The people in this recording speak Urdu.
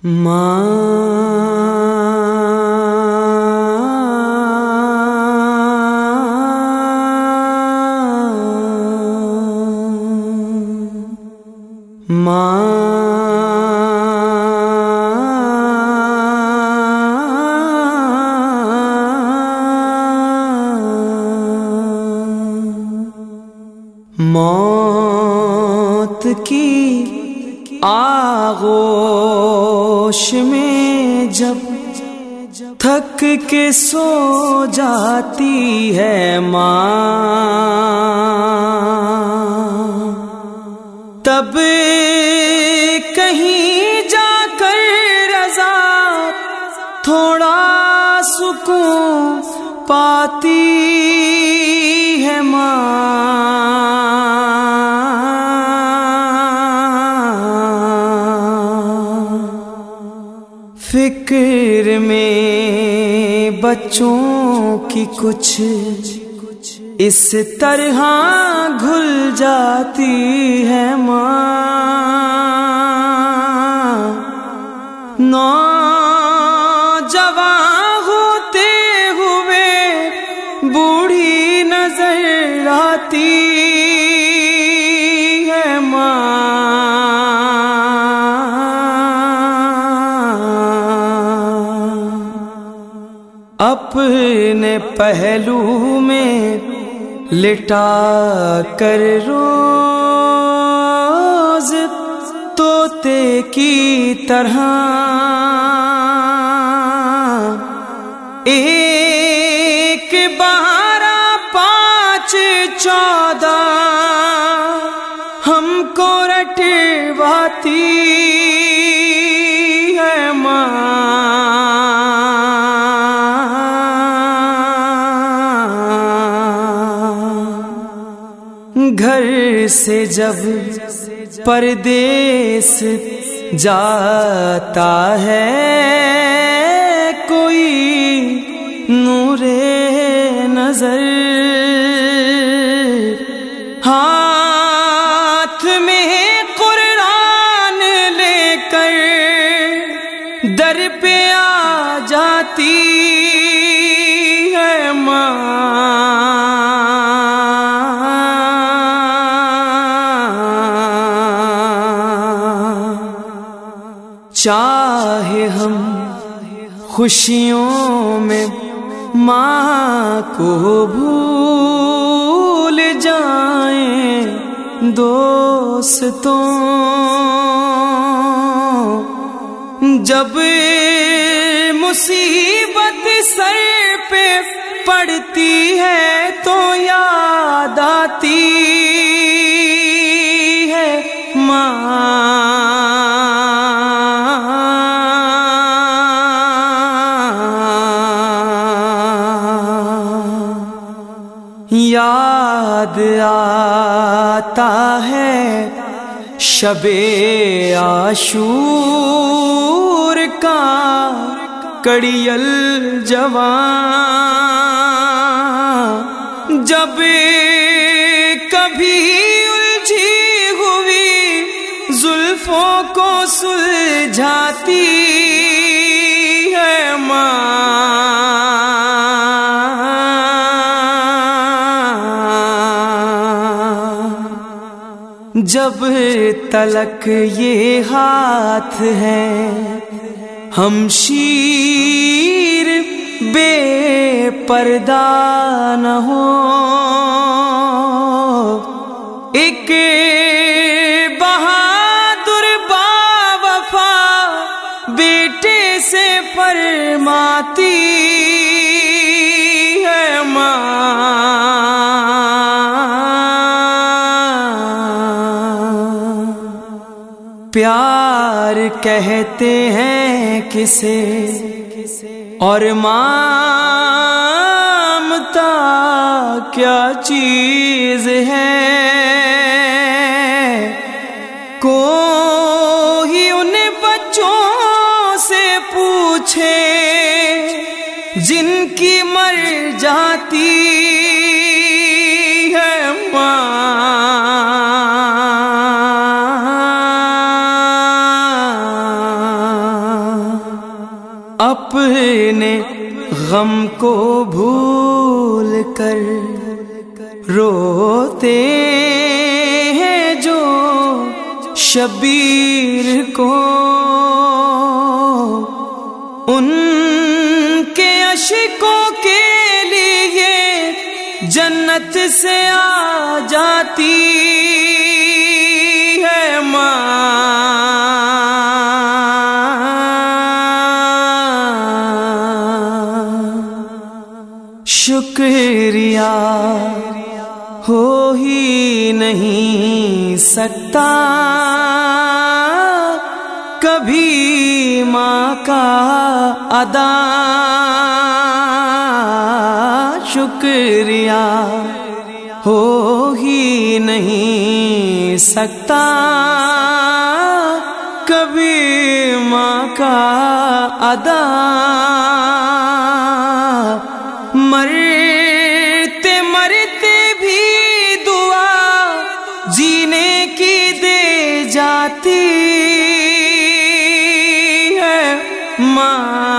موت کی آغوش میں جب تھک کے سو جاتی ہے ماں، تب کہیں جا کر رضا تھوڑا سکون پاتی ہے ماں۔ فکر میں بچوں کی کچھ اس طرح گھل جاتی ہے ماں، نوجوان ہوتے ہوئے بوڑھی نظر آتی ہے ماں۔ اپنے پہلو میں لٹا کر روز طوطے کی طرح ایک 12 5 14 ہم کو رٹواتی ہے ماں۔ گھر سے جب پردیس جاتا ہے کوئی نور نظر، ہاتھ میں قرآن لے کر در پہ آ جاتی ہے ماں۔ چاہے ہم خوشیوں میں ماں کو بھول جائیں دوستوں، جب مصیبت سر پہ پڑتی ہے تو یاد آتی ہے ماں۔ یاد آتا ہے شب عاشور کا کڑیل جوان، جب کبھی الجھی ہوئی زلفوں کو سلجھاتی ہے ماں۔ جب تلک یہ ہاتھ ہے ہم شیر بے پردہ نہ ہو، ایک بہادر باوفا بیٹے سے فرماتی ہے ماں۔ پیار کہتے ہیں کسے اور مامتا کیا چیز ہے، کوئی ان بچوں سے پوچھے جن کی مر جاتی ہے ماں۔ اپنے غم کو بھول کر روتے ہیں جو شبیر کو، ان کے اشکوں کے لیے جنت سے آ جاتی ہے ماں۔ شکریہ ہو ہی نہیں سکتا کبھی ماں کا ادا، شکریہ ہو ہی نہیں سکتا کبھی ماں کا ادا۔ مرتے مرتے بھی دعا جینے کی دے جاتی ہے ماں۔